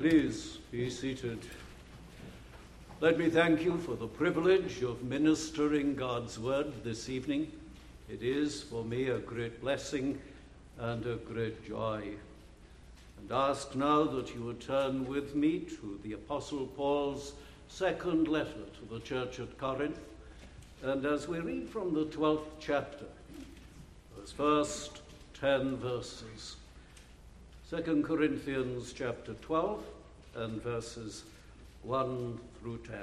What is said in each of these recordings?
Please be seated. Let me thank you for the privilege of ministering God's word this evening. It is for me a great blessing and a great joy. And ask now that you would turn with me to the Apostle Paul's second letter to the church at Corinth. And as we read from the 12th chapter, those first 10 verses, 2 Corinthians chapter 12 and verses 1 through 10.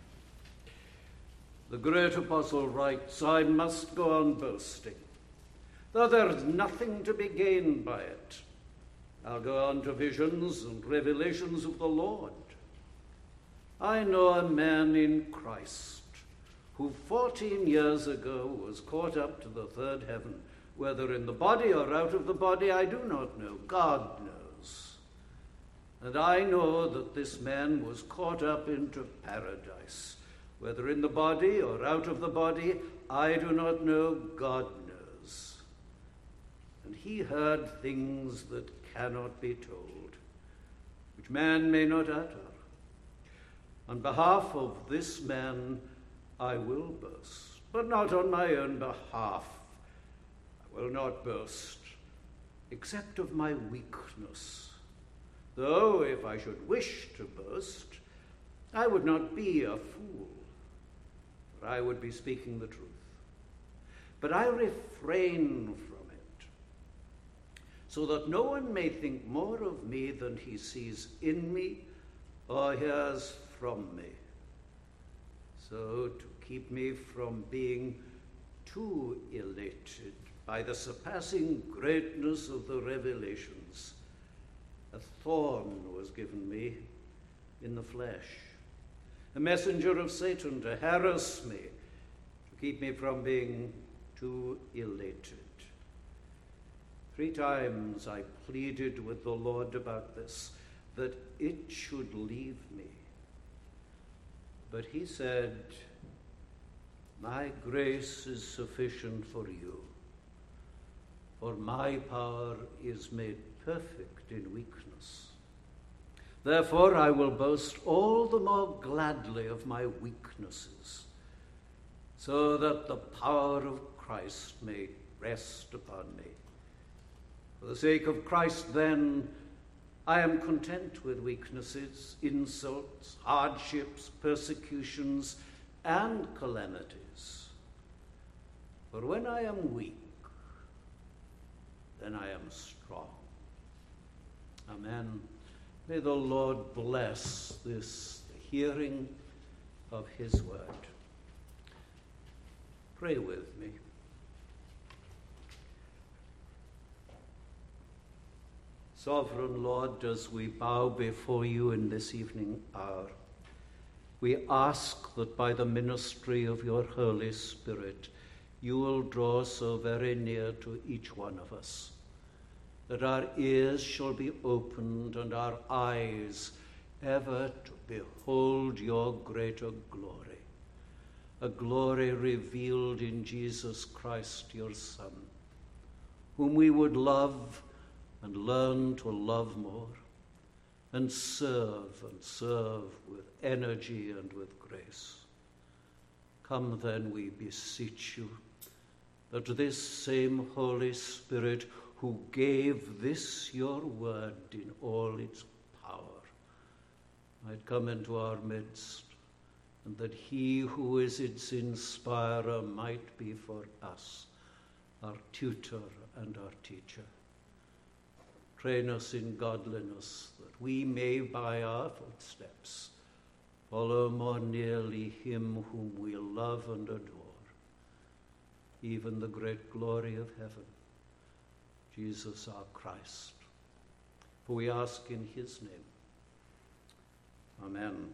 The great apostle writes, I must go on boasting, though there is nothing to be gained by it. I'll go on to visions and revelations of the Lord. I know a man in Christ who 14 years ago was caught up to the third heaven. Whether in the body or out of the body, I do not know. God knows. And I know that this man was caught up into paradise. Whether in the body or out of the body, I do not know. God knows. And he heard things that cannot be told, which man may not utter. On behalf of this man, I will boast, but not on my own behalf. I will not boast, except of my weakness. Though if I should wish to boast, I would not be a fool, for I would be speaking the truth. But I refrain from it, so that no one may think more of me than he sees in me or hears from me. So to keep me from being too elated by the surpassing greatness of the revelations, a thorn was given me in the flesh, a messenger of Satan to harass me, to keep me from being too elated. 3 times I pleaded with the Lord about this, that it should leave me. But he said, my grace is sufficient for you, for my power is made perfect in weakness. Therefore I will boast all the more gladly of my weaknesses, so that the power of Christ may rest upon me. For the sake of Christ, then, I am content with weaknesses, insults, hardships, persecutions, and calamities. For when I am weak, then I am strong. Amen. May the Lord bless this hearing of his word. Pray with me. Sovereign Lord, as we bow before you in this evening hour, we ask that by the ministry of your Holy Spirit, you will draw so very near to each one of us, that our ears shall be opened and our eyes ever to behold your greater glory, a glory revealed in Jesus Christ, your Son, whom we would love and learn to love more, and serve with energy and with grace. Come then, we beseech you, that this same Holy Spirit who gave this your word in all its power might come into our midst, and that he who is its inspirer might be for us our tutor and our teacher. Train us in godliness, that we may by our footsteps follow more nearly him whom we love and adore, even the great glory of heaven, Jesus our Christ. For we ask in his name. Amen.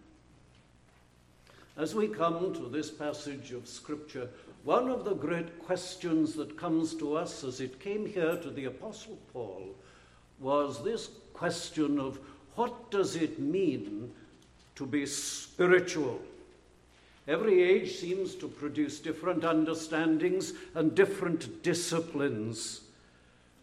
As we come to this passage of Scripture, one of the great questions that comes to us as it came here to the Apostle Paul was this question of what does it mean to be spiritual? Every age seems to produce different understandings and different disciplines.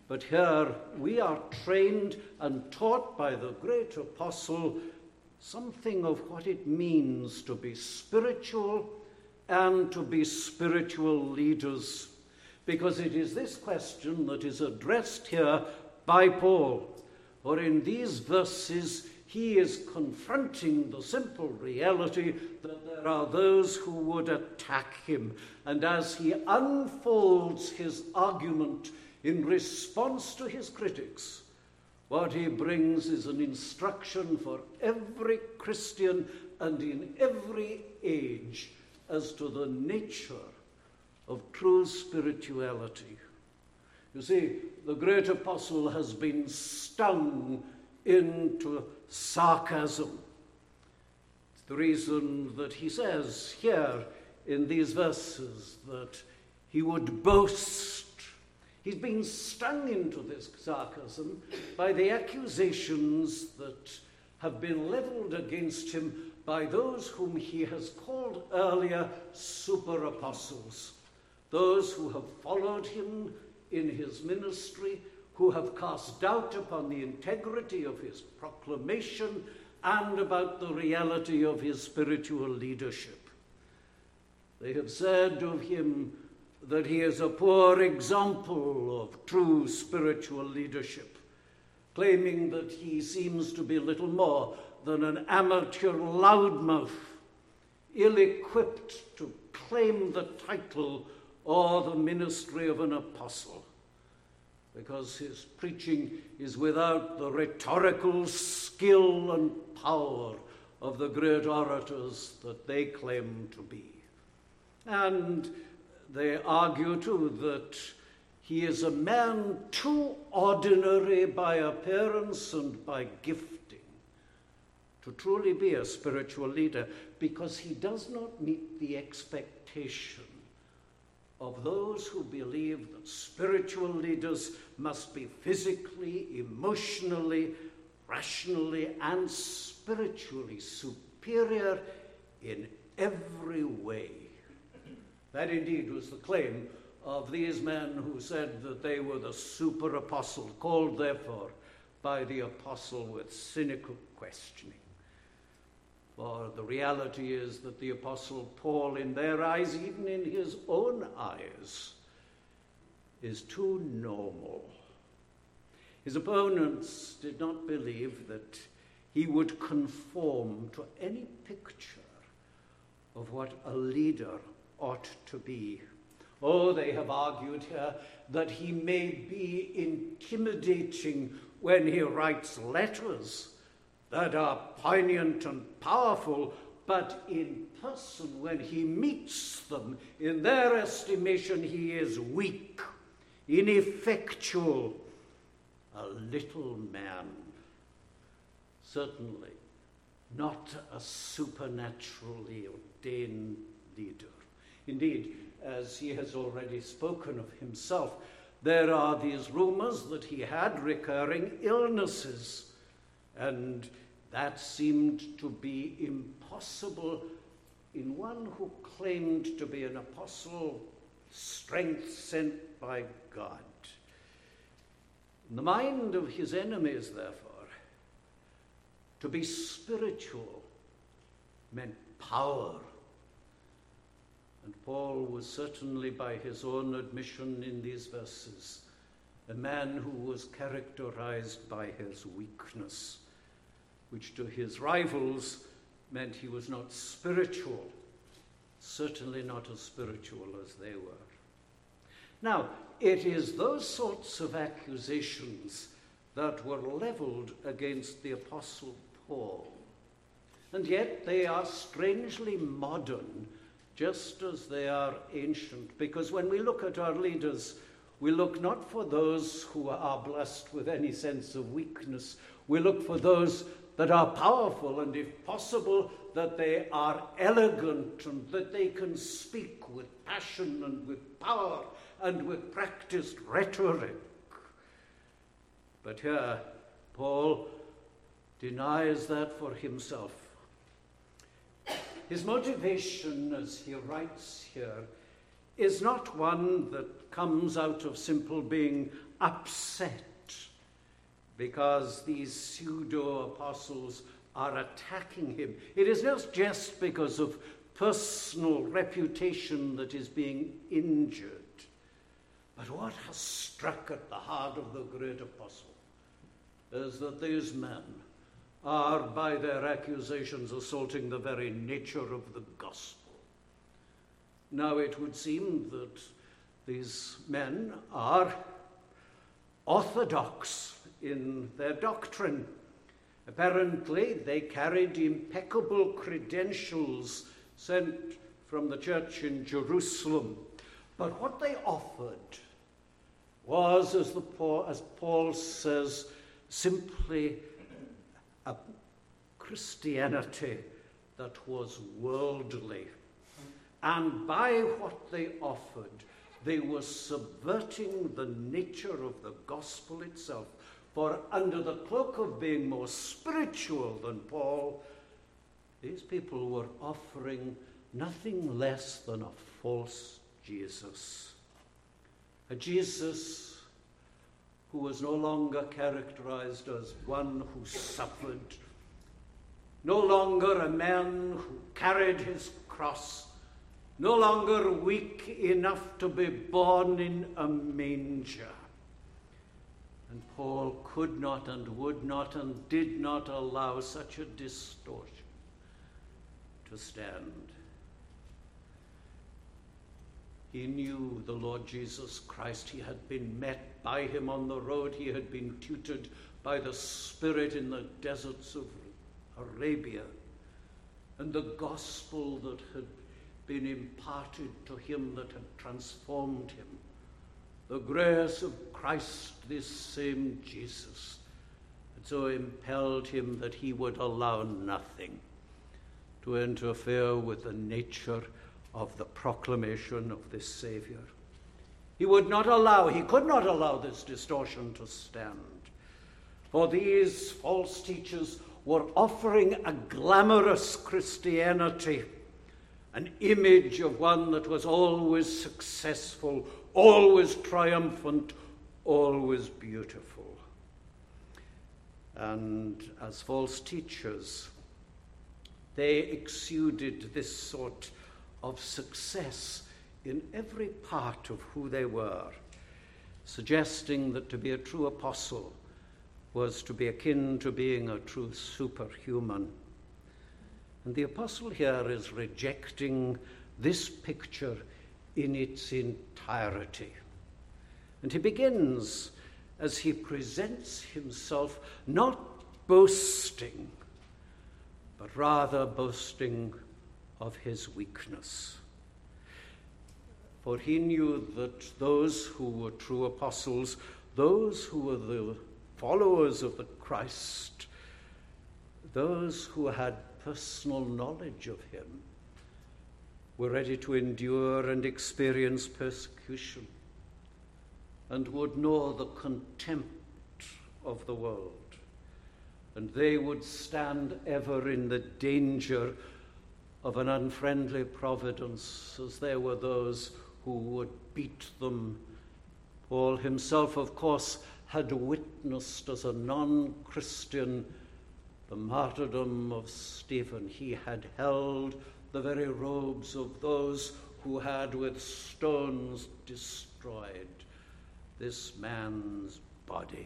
But here we are trained and taught by the great apostle something of what it means to be spiritual and to be spiritual leaders, because it is this question that is addressed here by Paul. For in these verses, he is confronting the simple reality that there are those who would attack him. And as he unfolds his argument in response to his critics, what he brings is an instruction for every Christian and in every age as to the nature of true spirituality. You see, the great apostle has been stung into sarcasm. It's the reason that he says here in these verses that he would boast. He's been stung into this sarcasm by the accusations that have been leveled against him by those whom he has called earlier super apostles, those who have followed him in his ministry, who have cast doubt upon the integrity of his proclamation and about the reality of his spiritual leadership. They have said of him that he is a poor example of true spiritual leadership, claiming that he seems to be little more than an amateur loudmouth, ill-equipped to claim the title or the ministry of an apostle, because his preaching is without the rhetorical skill and power of the great orators that they claim to be. And they argue, too, that he is a man too ordinary by appearance and by gifting to truly be a spiritual leader, because he does not meet the expectation of those who believe that spiritual leaders must be physically, emotionally, rationally, and spiritually superior in every way. That indeed was the claim of these men who said that they were the super apostle, called therefore by the apostle with cynical questioning. For the reality is that the apostle Paul, in their eyes, even in his own eyes, is too normal. His opponents did not believe that he would conform to any picture of what a leader ought to be. Oh, they have argued here that he may be intimidating when he writes letters that are poignant and powerful, but in person, when he meets them, in their estimation, he is weak, ineffectual, a little man. Certainly not a supernaturally ordained leader. Indeed, as he has already spoken of himself, there are these rumors that he had recurring illnesses, and that seemed to be impossible in one who claimed to be an apostle, strength sent by God. In the mind of his enemies, therefore, to be spiritual meant power. And Paul was certainly, by his own admission in these verses, a man who was characterized by his weakness, which to his rivals meant he was not spiritual, certainly not as spiritual as they were. Now, it is those sorts of accusations that were leveled against the Apostle Paul. And yet they are strangely modern, just as they are ancient, because when we look at our leaders, we look not for those who are blessed with any sense of weakness. We look for those that are powerful, and if possible, that they are elegant and that they can speak with passion and with power and with practiced rhetoric. But here, Paul denies that for himself. His motivation, as he writes here, is not one that comes out of simple being upset because these pseudo-apostles are attacking him. It is not just because of personal reputation that is being injured, but what has struck at the heart of the great apostle is that these men are, by their accusations, assaulting the very nature of the gospel. Now, it would seem that these men are orthodox in their doctrine. Apparently, they carried impeccable credentials sent from the church in Jerusalem. But what they offered was, as Paul says, simply a Christianity that was worldly. And by what they offered, they were subverting the nature of the gospel itself. For under the cloak of being more spiritual than Paul, these people were offering nothing less than a false Jesus. A Jesus who was no longer characterized as one who suffered, no longer a man who carried his cross, no longer weak enough to be born in a manger. And Paul could not and would not and did not allow such a distortion to stand. He knew the Lord Jesus Christ. He had been met by him on the road. He had been tutored by the Spirit in the deserts of Arabia. And the gospel that had been imparted to him that had transformed him, the grace of Christ, this same Jesus, had so impelled him that he would allow nothing to interfere with the nature of the proclamation of this Savior. He could not allow this distortion to stand. For these false teachers were offering a glamorous Christianity, an image of one that was always successful, always triumphant, always beautiful. And as false teachers, they exuded this sort of success in every part of who they were, suggesting that to be a true apostle was to be akin to being a true superhuman. And the apostle here is rejecting this picture in its entirety. And he begins as he presents himself not boasting, but rather boasting of his weakness. For he knew that those who were true apostles, those who were the followers of the Christ, those who had personal knowledge of him, were ready to endure and experience persecution and would know the contempt of the world. And they would stand ever in the danger of an unfriendly providence, as there were those who would beat them. Paul himself, of course, had witnessed as a non-Christian the martyrdom of Stephen. He had held the very robes of those who had with stones destroyed this man's body.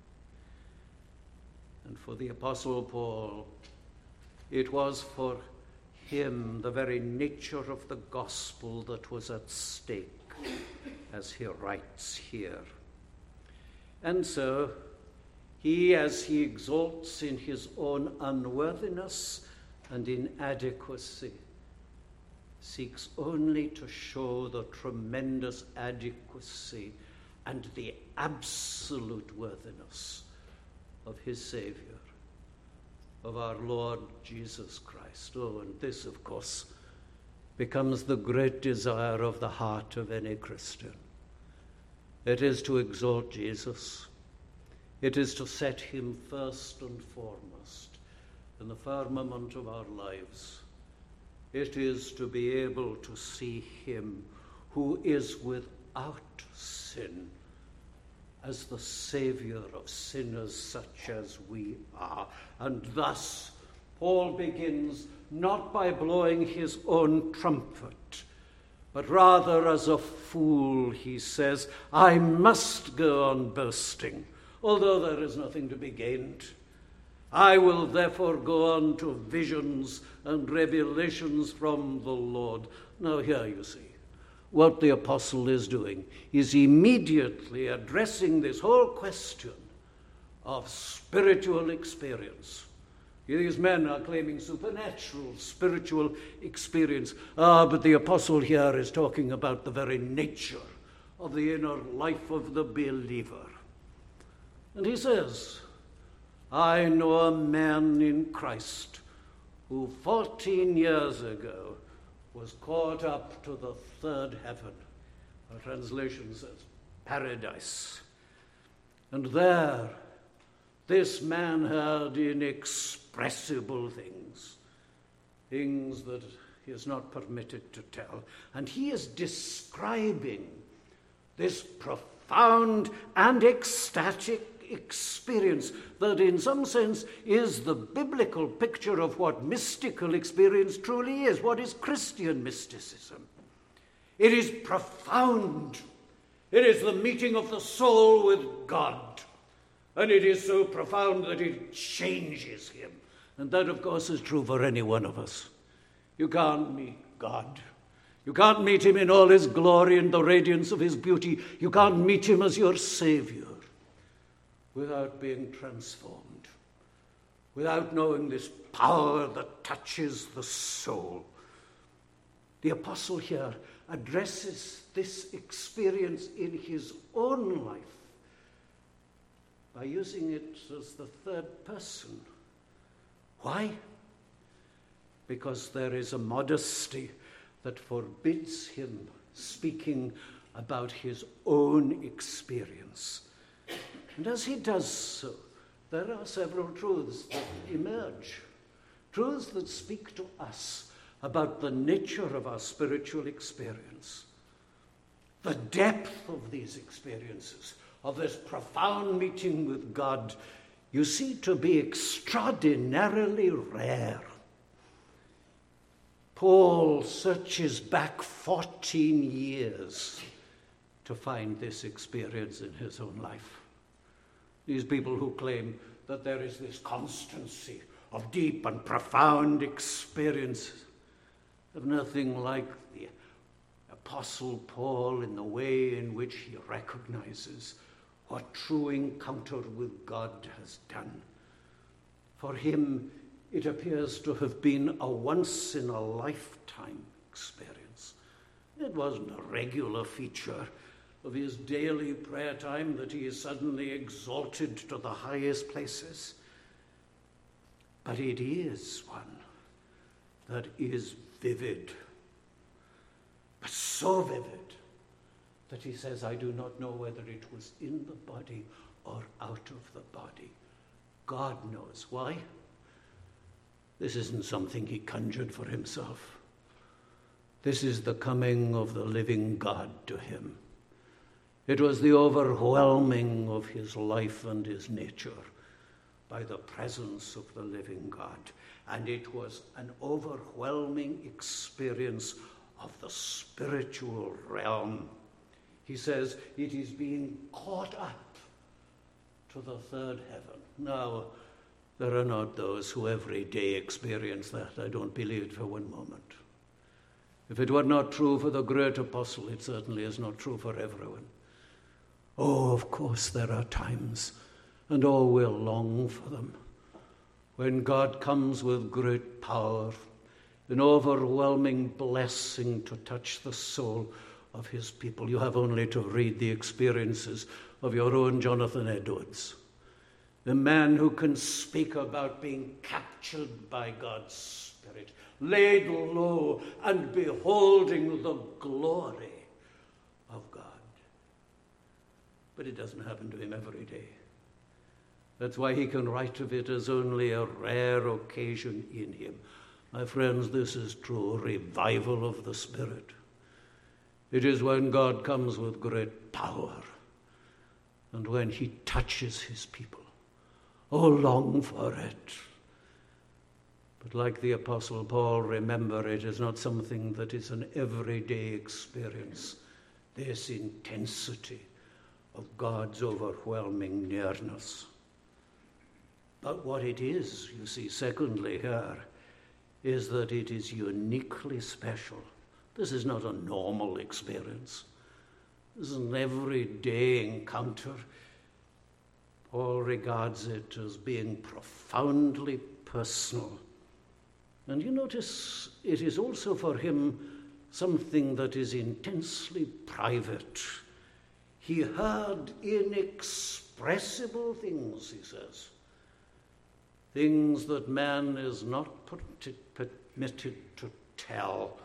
And for the Apostle Paul, it was for him the very nature of the gospel that was at stake, as he writes here. And so he, as he exalts in his own unworthiness and inadequacy, seeks only to show the tremendous adequacy and the absolute worthiness of his Savior, of our Lord Jesus Christ. Oh, and this, of course, becomes the great desire of the heart of any Christian. It is to exalt Jesus. It is to set him first and foremost in the firmament of our lives. It is to be able to see him who is without sin as the Savior of sinners such as we are. And thus, Paul begins not by blowing his own trumpet, but rather as a fool, he says, I must go on boasting, although there is nothing to be gained. I will therefore go on to visions and revelations from the Lord. Now here you see what the apostle is doing. He's immediately addressing this whole question of spiritual experience. These men are claiming supernatural, spiritual experience. But the apostle here is talking about the very nature of the inner life of the believer. And he says, I know a man in Christ who 14 years ago was caught up to the third heaven. Our translation says paradise. And there, this man heard inexpressible things that he is not permitted to tell. And he is describing this profound and ecstatic experience that in some sense is the biblical picture of what mystical experience truly is, what is Christian mysticism. It is profound. It is the meeting of the soul with God. And it is so profound that it changes him. And that, of course, is true for any one of us. You can't meet God. You can't meet him in all his glory and the radiance of his beauty. You can't meet him as your Savior without being transformed, without knowing this power that touches the soul. The apostle here addresses this experience in his own life by using it as the third person. Why? Because there is a modesty that forbids him speaking about his own experience. And as he does so, there are several truths that emerge, truths that speak to us about the nature of our spiritual experience, the depth of these experiences, of this profound meeting with God, you see to be extraordinarily rare. Paul searches back 14 years to find this experience in his own life. These people who claim that there is this constancy of deep and profound experiences have nothing like the Apostle Paul in the way in which he recognizes what true encounter with God has done. For him, it appears to have been a once-in-a-lifetime experience. It wasn't a regular feature of his daily prayer time that he is suddenly exalted to the highest places. But it is one that is vivid, but so vivid that he says, I do not know whether it was in the body or out of the body. God knows. Why? This isn't something he conjured for himself. This is the coming of the living God to him. It was the overwhelming of his life and his nature by the presence of the living God. And it was an overwhelming experience of the spiritual realm. He says it is being caught up to the third heaven. Now, there are not those who every day experience that. I don't believe it for one moment. If it were not true for the great apostle, it certainly is not true for everyone. Oh, of course there are times, and all will long for them, when God comes with great power, an overwhelming blessing to touch the soul of his people. You have only to read the experiences of your own Jonathan Edwards, the man who can speak about being captured by God's Spirit, laid low and beholding the glory of God. But it doesn't happen to him every day. That's why he can write of it as only a rare occasion in him. My friends, this is true revival of the Spirit. It is when God comes with great power And when he touches his people, oh, long for it. But like the Apostle Paul, remember, it is not something that is an everyday experience, this intensity of God's overwhelming nearness. But what it is, you see, secondly here, is that it is uniquely special. This is not a normal experience. This is an everyday encounter. Paul regards it as being profoundly personal. And you notice it is also for him something that is intensely private. He heard inexpressible things, he says. Things that man is not permitted to tell.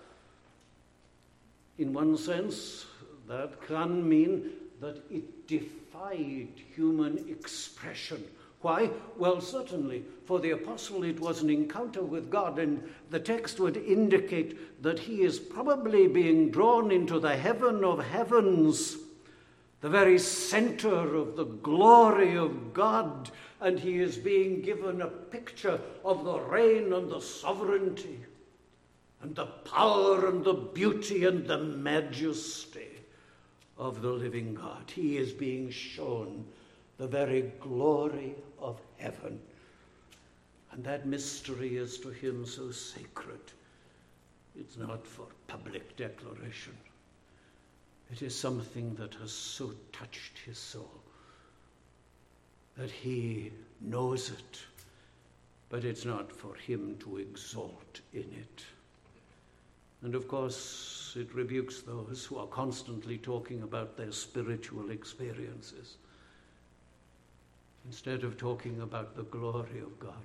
In one sense, that can mean that it defied human expression. Why? Well, certainly, for the apostle it was an encounter with God, and the text would indicate that he is probably being drawn into the heaven of heavens, the very center of the glory of God, and he is being given a picture of the reign and the sovereignty and the power and the beauty and the majesty of the living God. He is being shown the very glory of heaven. And that mystery is to him so sacred. It's not for public declaration. It is something that has so touched his soul that he knows it, but it's not for him to exalt in it. And of course, it rebukes those who are constantly talking about their spiritual experiences instead of talking about the glory of God.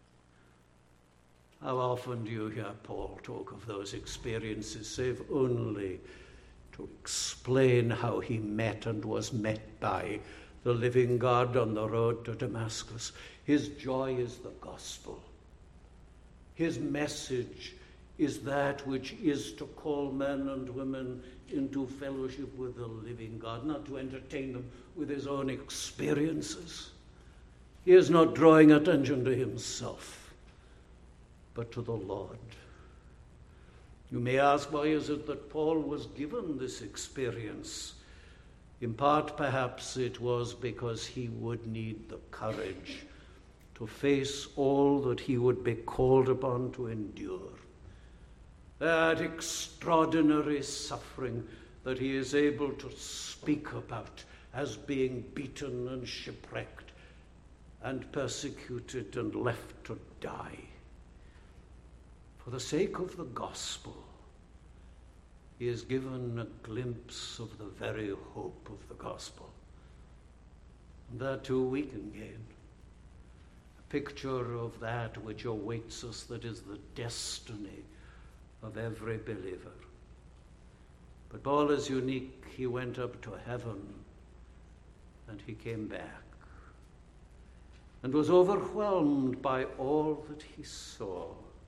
How often do you hear Paul talk of those experiences, save only to explain how he met and was met by the living God on the road to Damascus? His joy is the gospel. His message is that which is to call men and women into fellowship with the living God, not to entertain them with his own experiences. He is not drawing attention to himself, but to the Lord. You may ask, why is it that Paul was given this experience? In part, perhaps it was because he would need the courage to face all that he would be called upon to endure. That extraordinary suffering that he is able to speak about as being beaten and shipwrecked and persecuted and left to die. For the sake of the gospel, he is given a glimpse of the very hope of the gospel. And that too we can gain. A picture of that which awaits us, that is the destiny of every believer. But Paul is unique. He went up to heaven and he came back and was overwhelmed by all that he saw.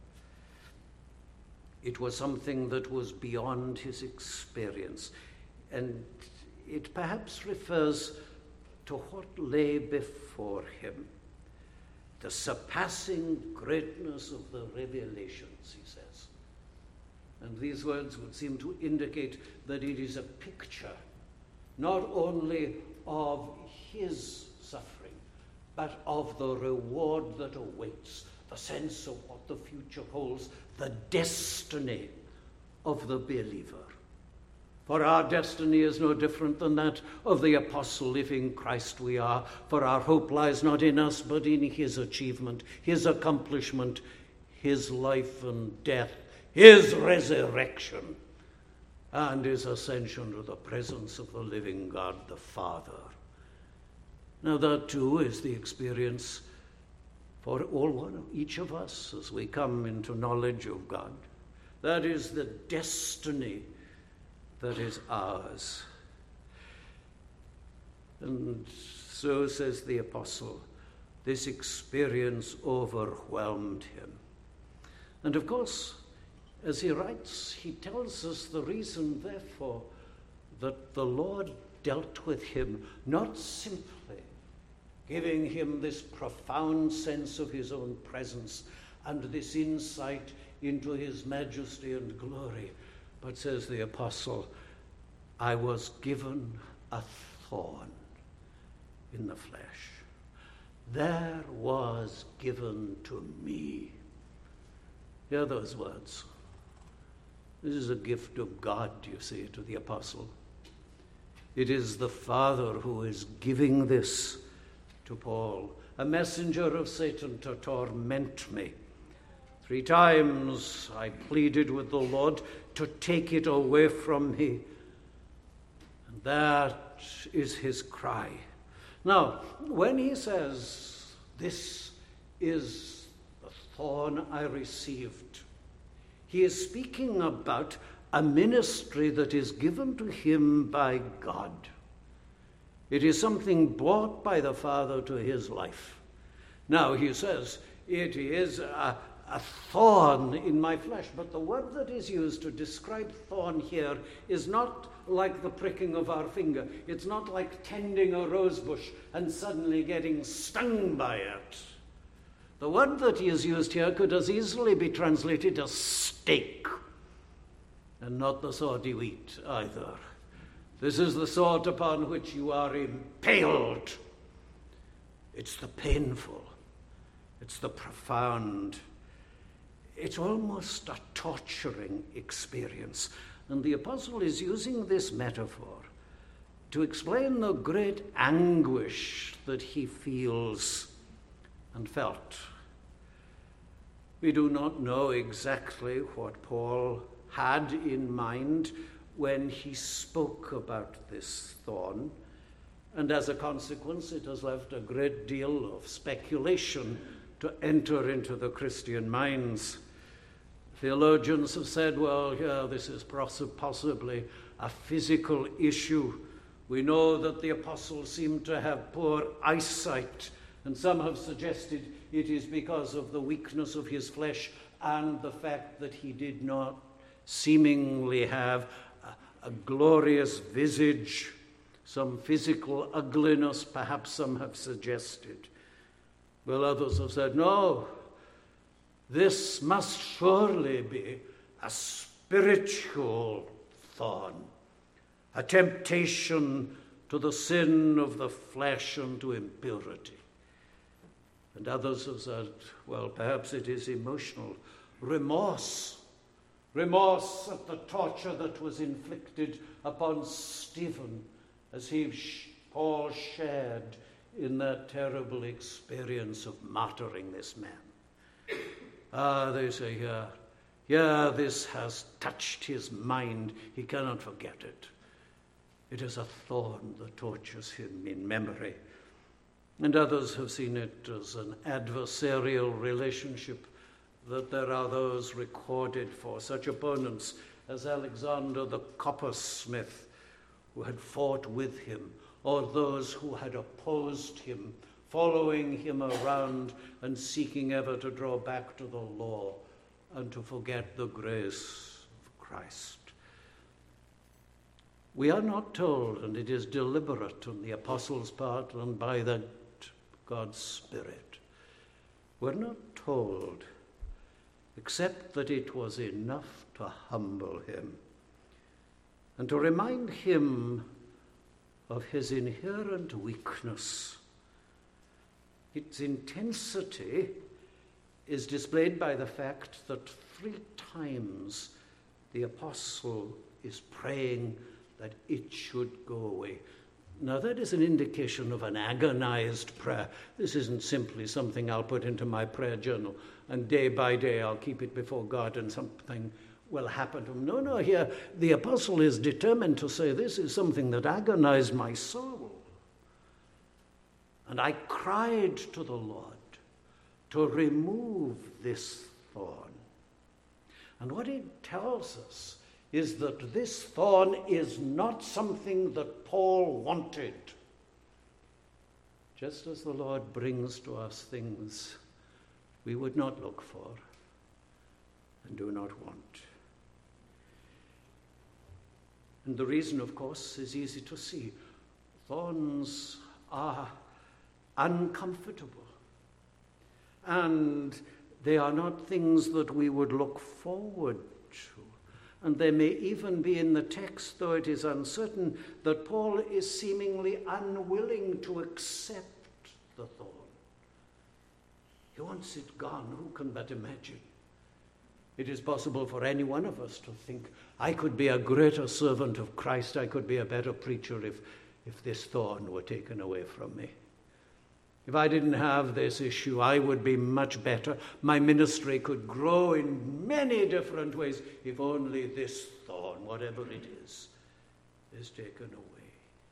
It was something that was beyond his experience, and it perhaps refers to what lay before him. The surpassing greatness of the revelations, he says. And these words would seem to indicate that it is a picture not only of his suffering, but of the reward that awaits, the sense of what the future holds, the destiny of the believer. For our destiny is no different than that of the apostle. If in Christ we are, for our hope lies not in us, but in his achievement, his accomplishment, his life and death, his resurrection, and his ascension to the presence of the living God the Father. Now that too is the experience for each of us as we come into knowledge of God. That is the destiny that is ours. And so says the apostle, this experience overwhelmed him. And of course, as he writes, he tells us the reason, therefore, that the Lord dealt with him not simply giving him this profound sense of his own presence and this insight into his majesty and glory, but, says the apostle, I was given a thorn in the flesh. There was given to me. Hear those words. This is a gift of God, you see, to the apostle. It is the Father who is giving this to Paul, a messenger of Satan to torment me. 3 times I pleaded with the Lord to take it away from me. And that is his cry. Now, when he says, this is the thorn I received, he is speaking about a ministry that is given to him by God. It is something brought by the Father to his life. Now, he says, it is a thorn in my flesh, but the word that is used to describe thorn here is not like the pricking of our finger. It's not like tending a rose bush and suddenly getting stung by it. The word that is used here could as easily be translated as stake, and not the sort you eat either. This is the sort upon which you are impaled. It's the painful. It's the profound. It's almost a torturing experience. And the apostle is using this metaphor to explain the great anguish that he feels and felt. We do not know exactly what Paul had in mind when he spoke about this thorn, and as a consequence it has left a great deal of speculation to enter into the Christian minds. Theologians have said, well, yeah, this is possibly a physical issue. We know that the apostle seemed to have poor eyesight, and some have suggested it is because of the weakness of his flesh and the fact that he did not seemingly have a glorious visage, some physical ugliness, perhaps some have suggested. Well, others have said, no, this must surely be a spiritual thorn, a temptation to the sin of the flesh and to impurity. And others have said, well, perhaps it is emotional remorse at the torture that was inflicted upon Stephen as Paul shared in that terrible experience of martyring this man. They say, yeah, this has touched his mind. He cannot forget it. It is a thorn that tortures him in memory. And others have seen it as an adversarial relationship, that there are those recorded for such opponents as Alexander the coppersmith, who had fought with him, or those who had opposed him, following him around and seeking ever to draw back to the law and to forget the grace of Christ. We are not told, and it is deliberate on the apostles' part and by God's Spirit, we're not told except that it was enough to humble him and to remind him of his inherent weakness. Its intensity is displayed by the fact that 3 times the apostle is praying that it should go away. Now, that is an indication of an agonized prayer. This isn't simply something I'll put into my prayer journal, and day by day I'll keep it before God and something will happen to him. No, here the apostle is determined to say, this is something that agonized my soul. And I cried to the Lord to remove this thorn. And what it tells us is that this thorn is not something that Paul wanted. Just as the Lord brings to us things we would not look for and do not want. And the reason, of course, is easy to see. thorns are uncomfortable, and they are not things that we would look forward to. And there may even be in the text, though it is uncertain, that Paul is seemingly unwilling to accept the thorn. He wants it gone. Who can but imagine? It is possible for any one of us to think, I could be a greater servant of Christ, I could be a better preacher if this thorn were taken away from me. If I didn't have this issue, I would be much better. My ministry could grow in many different ways if only this thorn, whatever it is taken away.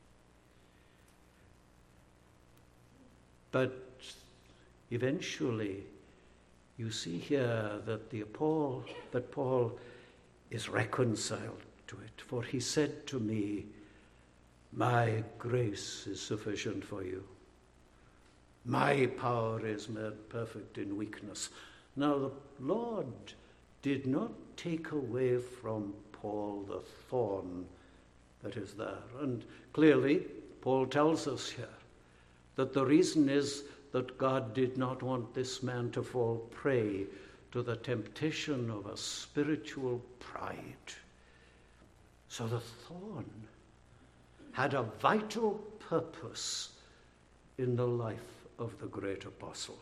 But eventually, you see here that Paul is reconciled to it. For he said to me, my grace is sufficient for you. My power is made perfect in weakness. Now the Lord did not take away from Paul the thorn that is there. And clearly, Paul tells us here that the reason is that God did not want this man to fall prey to the temptation of a spiritual pride. So the thorn had a vital purpose in the life of the great apostle.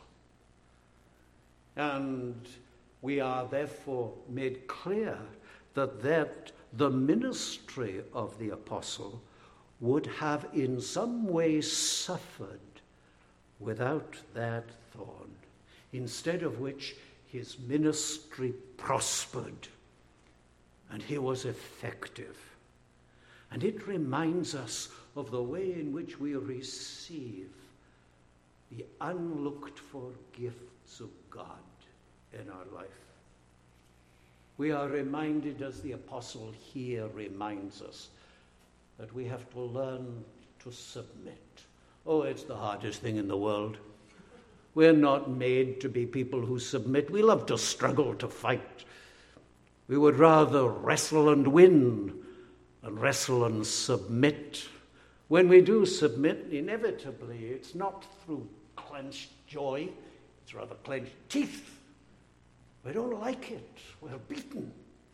And we are therefore made clear that the ministry of the apostle would have in some way suffered without that thorn, instead of which his ministry prospered and he was effective. And it reminds us of the way in which we receive the unlooked-for gifts of God in our life. We are reminded, as the apostle here reminds us, that we have to learn to submit. Oh, it's the hardest thing in the world. We're not made to be people who submit. We love to struggle, to fight. We would rather wrestle and win and wrestle and submit. When we do submit, inevitably, it's not through clenched joy, it's rather clenched teeth. We don't like it. We're beaten.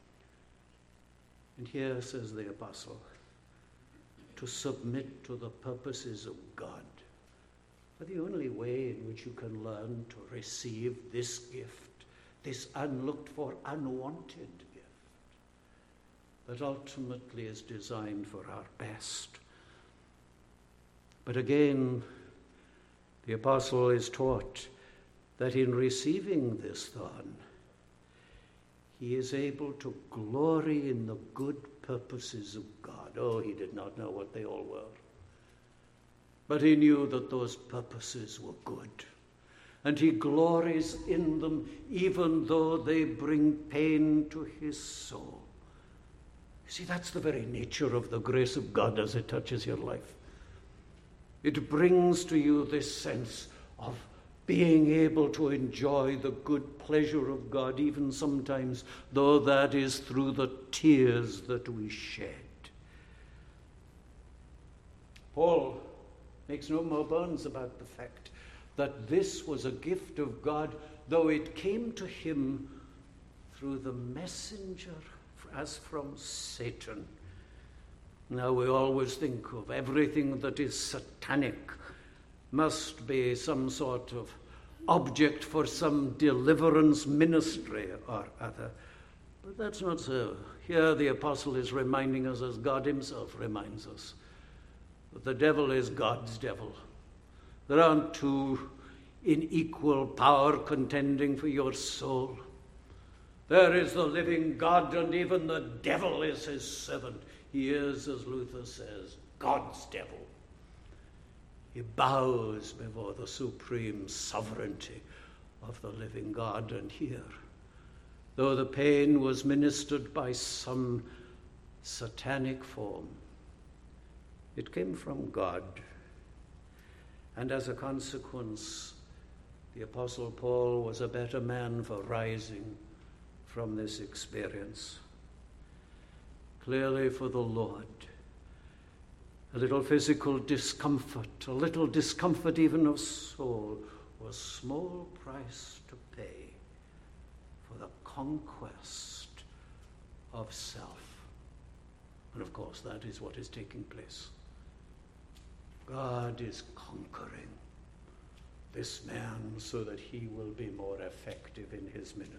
And here says the apostle, to submit to the purposes of God. But the only way in which you can learn to receive this gift, this unlooked for, unwanted gift, that ultimately is designed for our best. But again, the apostle is taught that in receiving this thorn, he is able to glory in the good purposes of God. Oh, he did not know what they all were. But he knew that those purposes were good. And he glories in them even though they bring pain to his soul. You see, that's the very nature of the grace of God as it touches your life. It brings to you this sense of being able to enjoy the good pleasure of God, even sometimes, though that is through the tears that we shed. Paul makes no more bones about the fact that this was a gift of God, though it came to him through the messenger as from Satan. Now we always think of everything that is satanic must be some sort of object for some deliverance ministry or other. But that's not so. Here the apostle is reminding us, as God himself reminds us, that the devil is God's devil. There aren't two in equal power contending for your soul. There is the living God, and even the devil is his servant. He is, as Luther says, God's devil. He bows before the supreme sovereignty of the living God. And here, though the pain was ministered by some satanic form, it came from God. And as a consequence, the Apostle Paul was a better man for rising from this experience. Clearly, for the Lord, a little physical discomfort, a little discomfort even of soul, was small price to pay for the conquest of self. And of course, that is what is taking place. God is conquering this man so that he will be more effective in his ministry.